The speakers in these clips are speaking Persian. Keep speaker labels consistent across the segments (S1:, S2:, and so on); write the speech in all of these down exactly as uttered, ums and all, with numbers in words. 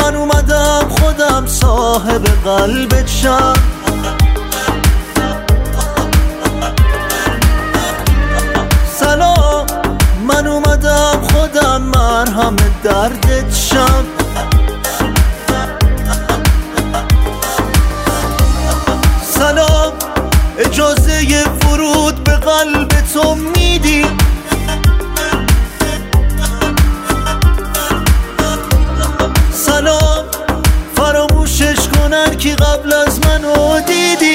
S1: من اومدم خودم صاحب قلبت شم. سلام، من اومدم خودم مرهم دردت شم. سلام، اجازه ورود به قلب تو میدی؟ سلام، فراموشش کنن که قبل از منو دیدی.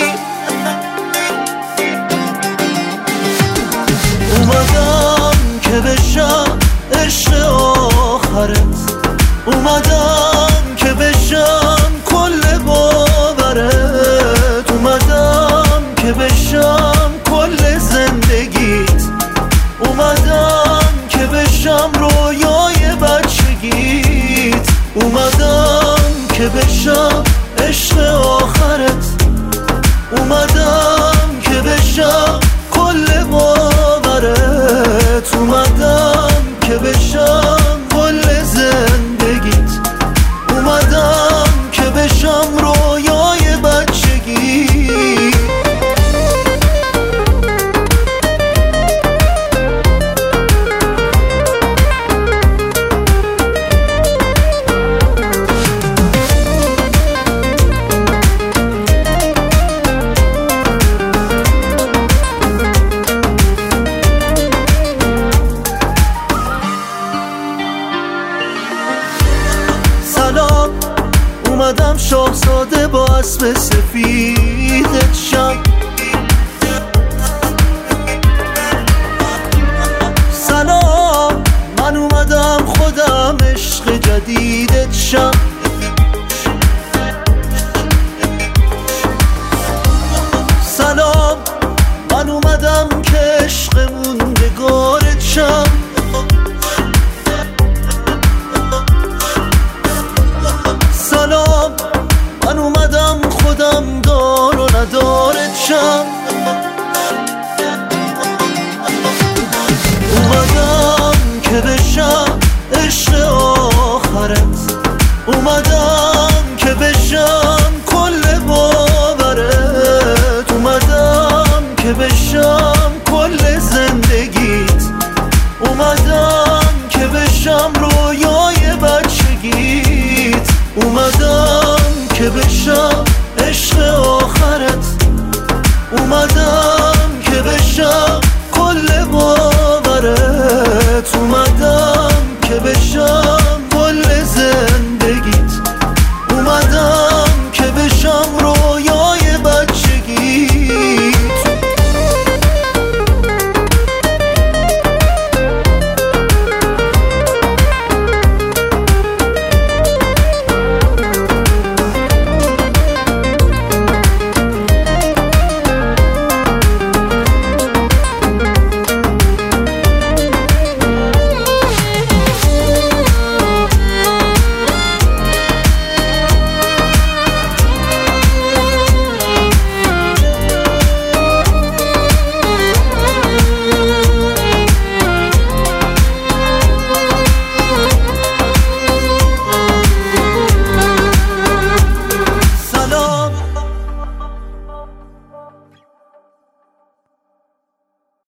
S1: اومدم که بشم عشق آخرت، اومدم که بشم کل باورت، اومدم که بشم کل زندگیت، اومدم که بشم رویای بچگیت، اومدم که بشم عشق آخرت، اومدم که بشم کل باورت، اومدم که بشم کل زندگیت، اومدم که بشم رویای بچگی. سلام، اومدم شاهزاده با اسب سفیدت شم. سلام، من اومدم خودم عشق جدیدت شم. سلام، من اومدم که عشق موندگارت شم. سلام، من اومدم خودم دار و ندارت شم. اومدم که بشم عشق آخرت، اومدم که بشم کل باورت، اومدم که بشم کل زندگیت، اومدم که بشم رویای بچگیت، اومدم که بشم عشق آخرت، اومدم که بشم کل باورت، اومدم که بشم